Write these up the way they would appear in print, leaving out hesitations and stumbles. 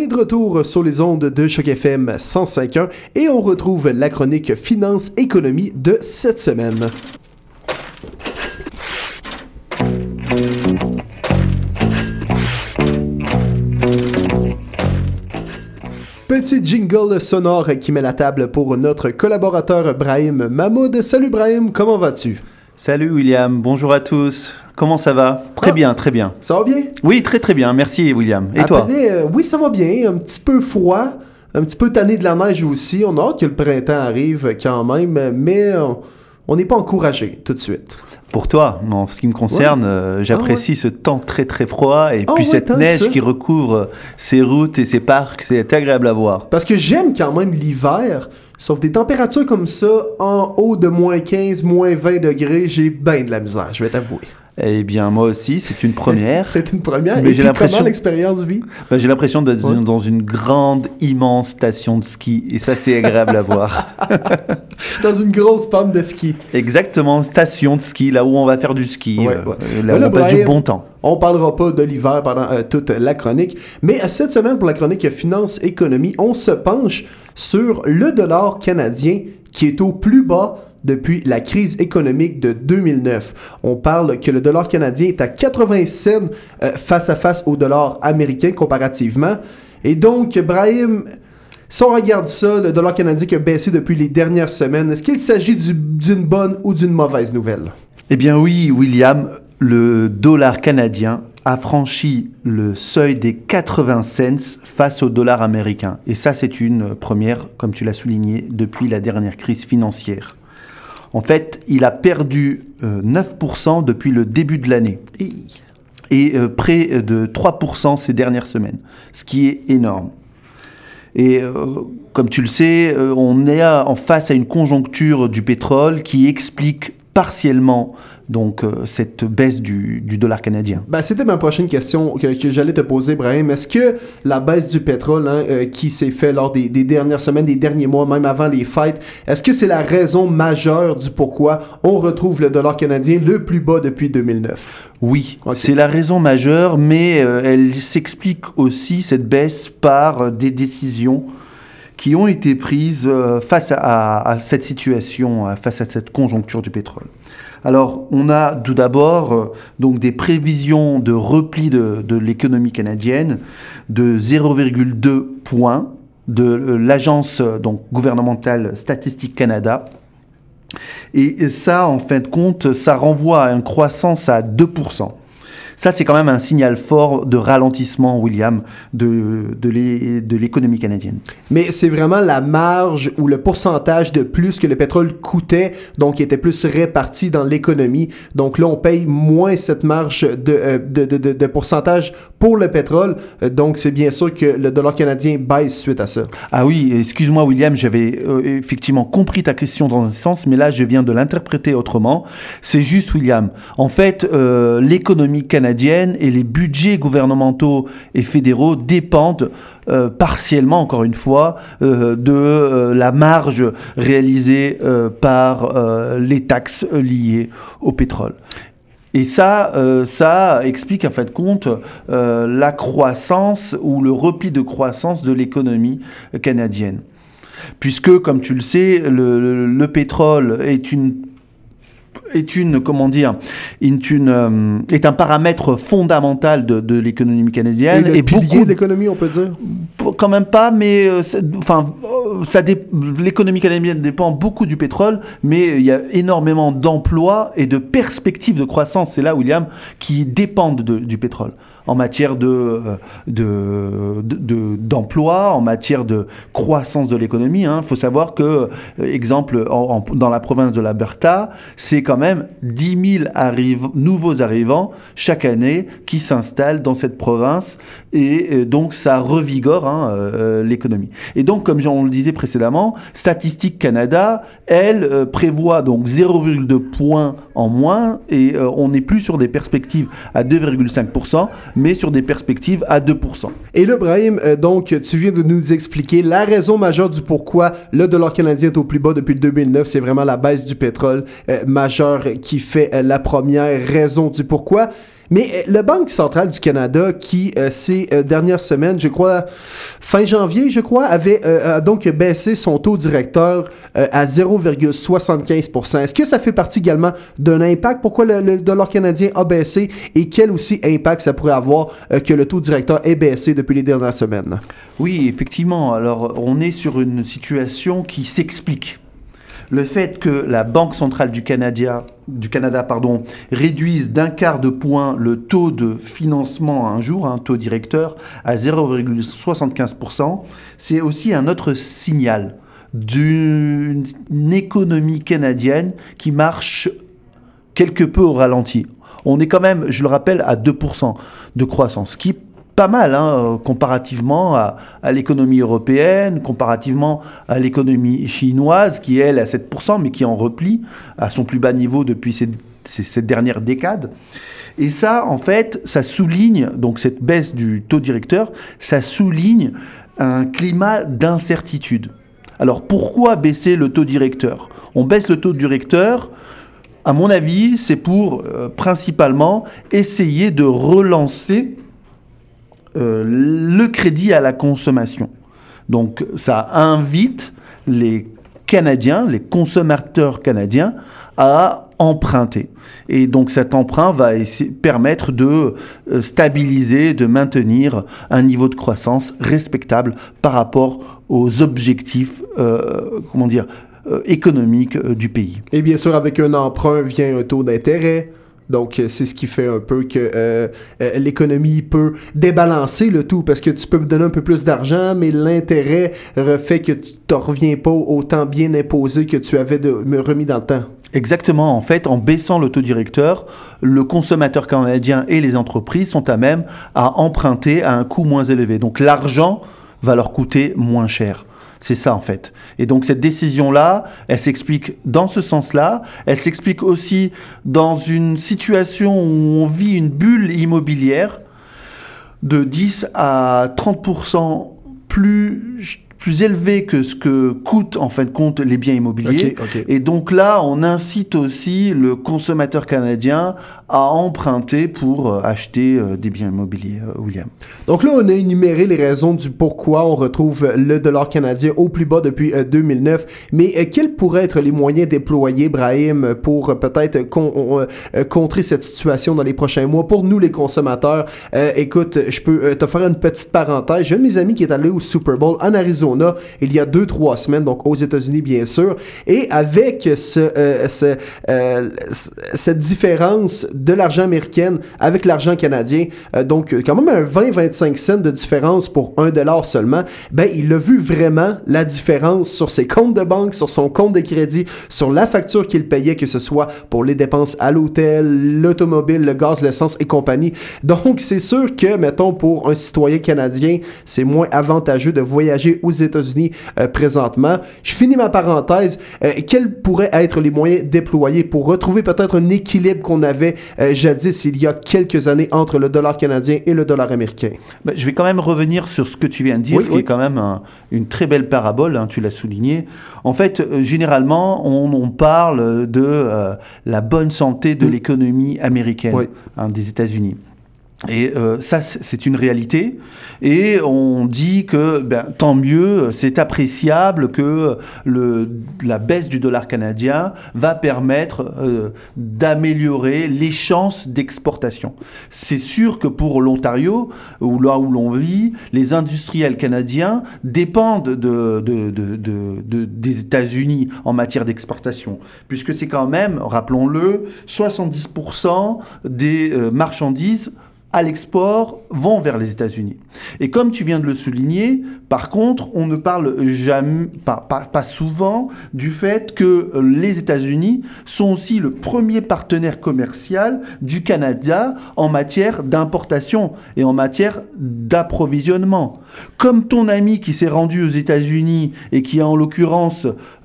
est de retour sur les ondes de Choc FM 105.1 et on retrouve la chronique Finance-Économie de cette semaine. Petit jingle sonore qui met la table pour notre collaborateur Brahim Mahmoud. Salut Brahim, comment vas-tu? Salut William, bonjour à tous. Comment ça va? Très bien, très bien. Ça va bien? Oui, très très bien, merci William. Et toi? Oui, ça va bien, un petit peu froid, un petit peu tanné de la neige aussi. On a hâte que le printemps arrive quand même, mais on n'est pas encouragé tout de suite. Pour toi, en ce qui me concerne, j'apprécie ce temps très très froid et puis cette neige qui recouvre ces routes et ces parcs, c'est agréable à voir. Parce que j'aime quand même l'hiver, sauf des températures comme ça, en haut de moins 15, moins 20 degrés, j'ai bien de la misère, je vais t'avouer. Eh bien, moi aussi, c'est une première. C'est une première. Mais et j'ai l'impression... comment l'expérience vit? J'ai l'impression d'être dans une grande, immense station de ski. Et ça, c'est agréable à voir. Dans une grosse pente de ski. Exactement, station de ski, là où on va faire du ski. Là où on passe du bon temps. On ne parlera pas de l'hiver pendant toute la chronique. Mais cette semaine, pour la chronique Finance-Économie, on se penche sur le dollar canadien qui est au plus bas depuis la crise économique de 2009. On parle que le dollar canadien est à 80 cents face à face au dollar américain comparativement. Et donc, Brahim, si on regarde ça, le dollar canadien qui a baissé depuis les dernières semaines, est-ce qu'il s'agit d'une bonne ou d'une mauvaise nouvelle? Eh bien oui, William, le dollar canadien a franchi le seuil des 80 cents face au dollar américain. Et ça, c'est une première, comme tu l'as souligné, depuis la dernière crise financière. En fait, il a perdu 9% depuis le début de l'année et près de 3% ces dernières semaines, ce qui est énorme. Et comme tu le sais, on est en face à une conjoncture du pétrole qui explique partiellement donc cette baisse du dollar canadien. C'était ma prochaine question que j'allais te poser, Brahim. Est-ce que la baisse du pétrole qui s'est faite lors des dernières semaines, des derniers mois, même avant les fêtes, est-ce que c'est la raison majeure du pourquoi on retrouve le dollar canadien le plus bas depuis 2009? Oui, c'est la raison majeure, mais elle s'explique aussi, cette baisse, par des décisions qui ont été prises face à cette situation, face à cette conjoncture du pétrole. Alors, on a tout d'abord donc des prévisions de repli de l'économie canadienne de 0,2 points de l'agence donc gouvernementale Statistique Canada. Et ça, en fin de compte, ça renvoie à une croissance à 2%. Ça, c'est quand même un signal fort de ralentissement, William, de l'économie canadienne. Mais c'est vraiment la marge ou le pourcentage de plus que le pétrole coûtait, donc qui était plus réparti dans l'économie. Donc là, on paye moins cette marge de pourcentage pour le pétrole. Donc, c'est bien sûr que le dollar canadien baisse suite à ça. Ah oui, excuse-moi, William, j'avais effectivement compris ta question dans un sens, mais là, je viens de l'interpréter autrement. C'est juste, William. En fait, l'économie canadienne et les budgets gouvernementaux et fédéraux dépendent partiellement, encore une fois, de la marge réalisée par les taxes liées au pétrole. Et ça explique en fin de compte la croissance ou le repli de croissance de l'économie canadienne. Puisque, comme tu le sais, le pétrole est un paramètre fondamental de l'économie canadienne. Et pilier de l'économie, on peut dire? Quand même pas, mais l'économie canadienne dépend beaucoup du pétrole, mais il y a énormément d'emplois et de perspectives de croissance, c'est là, William, qui dépendent du pétrole. En matière d'emploi, en matière de croissance de l'économie. Il faut savoir que, exemple, dans la province de l'Alberta, c'est quand même 10 000 nouveaux arrivants chaque année qui s'installent dans cette province et donc ça revigore l'économie. Et donc, comme on le disait précédemment, Statistique Canada, elle, prévoit donc 0,2 points en moins et on n'est plus sur des perspectives à 2,5%, mais sur des perspectives à 2%. Et là, Brahim, donc, tu viens de nous expliquer la raison majeure du pourquoi le dollar canadien est au plus bas depuis le 2009. C'est vraiment la baisse du pétrole majeure qui fait la première raison du pourquoi. Mais le Banque centrale du Canada, qui ces dernières semaines, je crois, fin janvier, avait donc baissé son taux directeur à 0,75%. Est-ce que ça fait partie également d'un impact? Pourquoi le dollar canadien a baissé et quel aussi impact ça pourrait avoir que le taux directeur ait baissé depuis les dernières semaines? Oui, effectivement. Alors, on est sur une situation qui s'explique. Le fait que la Banque centrale du Canada, réduise d'1/4 de point le taux de financement à un jour, un taux directeur, à 0,75%, c'est aussi un autre signal d'une économie canadienne qui marche quelque peu au ralenti. On est quand même, je le rappelle, à 2% de croissance, ce qui est pas mal comparativement à l'économie européenne, comparativement à l'économie chinoise, qui elle est à 7%, mais qui est en repli à son plus bas niveau depuis cette dernière décade. Et ça, en fait, ça souligne, donc cette baisse du taux directeur, ça souligne un climat d'incertitude. Alors pourquoi baisser le taux directeur ? On baisse le taux directeur, à mon avis, c'est pour principalement essayer de relancer le crédit à la consommation. Donc ça invite les Canadiens, les consommateurs canadiens, à emprunter. Et donc cet emprunt va permettre de stabiliser, de maintenir un niveau de croissance respectable par rapport aux objectifs, économiques du pays. Et bien sûr, avec un emprunt vient un taux d'intérêt. Donc, c'est ce qui fait un peu que l'économie peut débalancer le tout, parce que tu peux me donner un peu plus d'argent, mais l'intérêt fait que tu ne reviens pas autant bien imposé que tu avais remis dans le temps. Exactement. En fait, en baissant le taux directeur, le consommateur canadien et les entreprises sont à même à emprunter à un coût moins élevé. Donc, l'argent va leur coûter moins cher. C'est ça, en fait. Et donc, cette décision-là, elle s'explique dans ce sens-là. Elle s'explique aussi dans une situation où on vit une bulle immobilière de 10 à 30% plus élevé que ce que coûtent en fin de compte les biens immobiliers. Okay. Et donc là, on incite aussi le consommateur canadien à emprunter pour acheter des biens immobiliers, William. Donc là, on a énuméré les raisons du pourquoi on retrouve le dollar canadien au plus bas depuis 2009. Mais quels pourraient être les moyens déployés, Brahim, pour peut-être contrer cette situation dans les prochains mois pour nous, les consommateurs? Écoute, je peux te faire une petite parenthèse. J'ai un de mes amis qui est allé au Super Bowl en Arizona il y a 2-3 semaines, donc aux États-Unis bien sûr, et avec cette différence de l'argent américain avec l'argent canadien, donc quand même un 20-25 cents de différence pour $1 seulement, ben il a vu vraiment la différence sur ses comptes de banque, sur son compte de crédit, sur la facture qu'il payait, que ce soit pour les dépenses à l'hôtel, l'automobile, le gaz, l'essence et compagnie. Donc c'est sûr que, mettons, pour un citoyen canadien, c'est moins avantageux de voyager aux États-Unis présentement. Je finis ma parenthèse. Quels pourraient être les moyens déployés pour retrouver peut-être un équilibre qu'on avait jadis il y a quelques années entre le dollar canadien et le dollar américain? Ben, je vais quand même revenir sur ce que tu viens de dire, qui est quand même une très belle parabole, hein, tu l'as souligné. En fait, généralement, on parle de la bonne santé de l'économie américaine, des États-Unis. Et ça, c'est une réalité. Et on dit que tant mieux, c'est appréciable que la baisse du dollar canadien va permettre d'améliorer les chances d'exportation. C'est sûr que pour l'Ontario, là où l'on vit, les industriels canadiens dépendent des États-Unis en matière d'exportation, puisque c'est quand même, rappelons-le, 70% des marchandises à l'export vont vers les États-Unis. Et comme tu viens de le souligner, par contre, on ne parle jamais, pas souvent, du fait que les États-Unis sont aussi le premier partenaire commercial du Canada en matière d'importation et en matière d'approvisionnement. Comme ton ami qui s'est rendu aux États-Unis et qui a en l'occurrence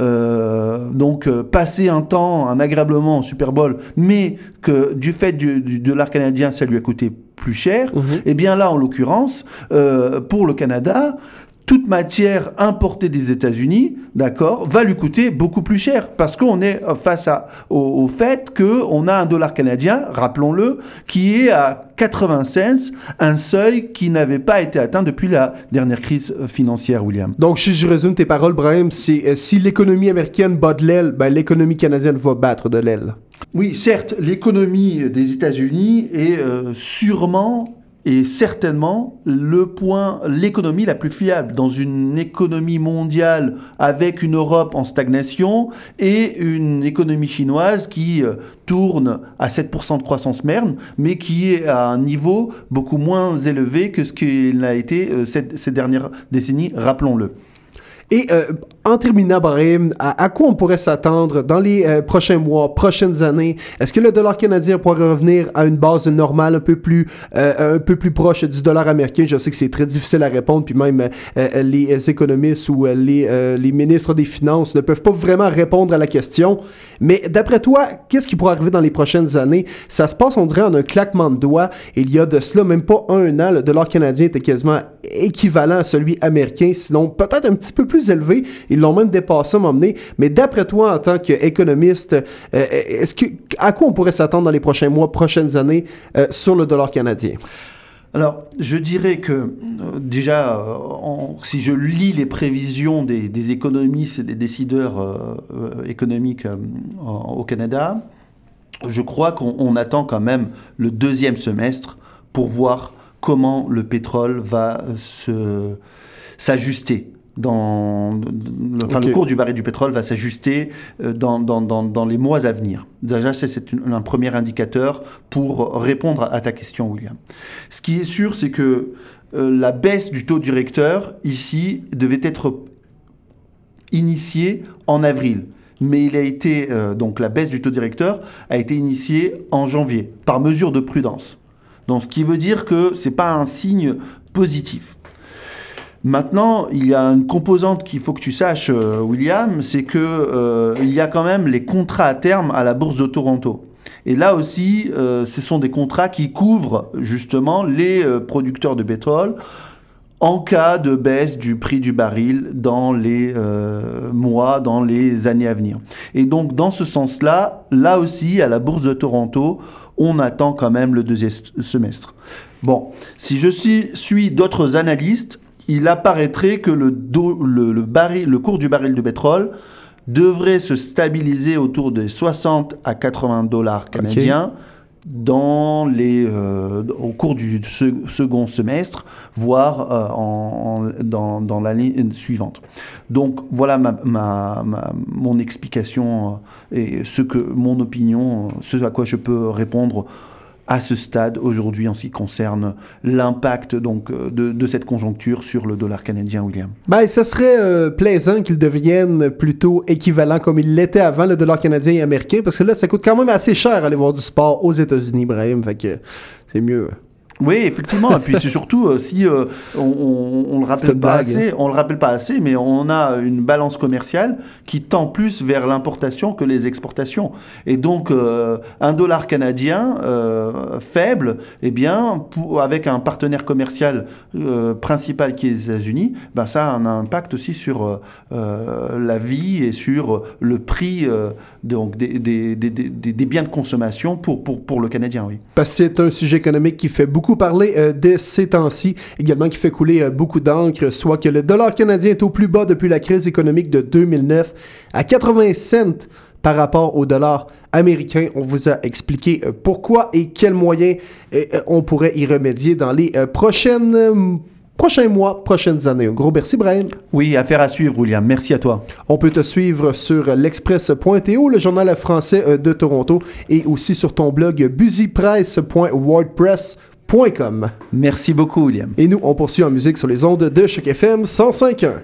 passé un agréable moment au Super Bowl, mais que du fait du dollar canadien, ça lui a coûté plus cher, eh bien là, en l'occurrence, pour le Canada, toute matière importée des États-Unis, d'accord, va lui coûter beaucoup plus cher parce qu'on est face au fait qu'on a un dollar canadien, rappelons-le, qui est à 80 cents, un seuil qui n'avait pas été atteint depuis la dernière crise financière, William. Donc, si je résume tes paroles, Brahim, c'est si l'économie américaine bat de l'aile, ben, l'économie canadienne va battre de l'aile. Oui, certes, l'économie des États-Unis est sûrement et certainement l'économie la plus fiable dans une économie mondiale avec une Europe en stagnation et une économie chinoise qui tourne à 7% de croissance merne, mais qui est à un niveau beaucoup moins élevé que ce qu'il a été ces dernières décennies, rappelons-le. Et en terminant, Brahim, à quoi on pourrait s'attendre dans les prochains mois, prochaines années? Est-ce que le dollar canadien pourrait revenir à une base normale, un peu plus proche du dollar américain? Je sais que c'est très difficile à répondre, puis même les économistes ou les ministres des Finances ne peuvent pas vraiment répondre à la question. Mais d'après toi, qu'est-ce qui pourrait arriver dans les prochaines années? Ça se passe, on dirait, en un claquement de doigts. Il y a de cela même pas un an, le dollar canadien était quasiment équivalent à celui américain, sinon peut-être un petit peu plus élevé. Ils l'ont même dépassé à un moment donné. Mais d'après toi, en tant qu'économiste, à quoi on pourrait s'attendre dans les prochains mois, prochaines années sur le dollar canadien? Alors, je dirais que déjà, si je lis les prévisions des économistes et des décideurs économiques au Canada, je crois qu'on attend quand même le deuxième semestre pour voir comment le pétrole va s'ajuster. Le cours du baril du pétrole va s'ajuster dans les mois à venir. Déjà, c'est un premier indicateur pour répondre à ta question, William. Ce qui est sûr, c'est que la baisse du taux directeur, ici, devait être initiée en avril. Mais il a été, donc la baisse du taux directeur a été initiée en janvier, par mesure de prudence. Donc, ce qui veut dire que ce n'est pas un signe positif. Maintenant, il y a une composante qu'il faut que tu saches, William, c'est que il y a quand même les contrats à terme à la bourse de Toronto. Et là aussi, ce sont des contrats qui couvrent justement les producteurs de pétrole en cas de baisse du prix du baril dans les mois, dans les années à venir. Et donc, dans ce sens-là, là aussi, à la bourse de Toronto, on attend quand même le deuxième semestre. Bon, si je suis d'autres analystes, il apparaîtrait que le cours du baril de pétrole devrait se stabiliser autour des 60 à 80 dollars canadiens au cours du second semestre, voire dans l'année suivante. Donc voilà mon explication et mon opinion, ce à quoi je peux répondre à ce stade aujourd'hui en ce qui concerne l'impact donc de cette conjoncture sur le dollar canadien, William. Ben, ça serait plaisant qu'il devienne plutôt équivalent comme il l'était avant, le dollar canadien et américain, parce que là, ça coûte quand même assez cher aller voir du sport aux États-Unis, Brahim, fait que c'est mieux. Oui, effectivement. Et puis c'est surtout si on le rappelle pas assez, on le rappelle pas assez, mais on a une balance commerciale qui tend plus vers l'importation que les exportations. Et donc un dollar canadien faible, eh bien, avec un partenaire commercial principal qui est les États-Unis, ben ça a un impact aussi sur la vie et sur le prix donc des biens de consommation pour le Canadien, oui. Parce que c'est un sujet économique qui fait beaucoup parler de ces temps-ci, également qui fait couler beaucoup d'encre, soit que le dollar canadien est au plus bas depuis la crise économique de 2009, à 80 cents par rapport au dollar américain. On vous a expliqué pourquoi et quels moyens on pourrait y remédier dans les prochains mois, prochaines années. Un gros merci, Brian. Oui, affaire à suivre, William. Merci à toi. On peut te suivre sur l'express.to, le journal français de Toronto, et aussi sur ton blog busypress.wordpress.com. Merci beaucoup, William. Et nous, on poursuit en musique sur les ondes de Choc FM 105.1.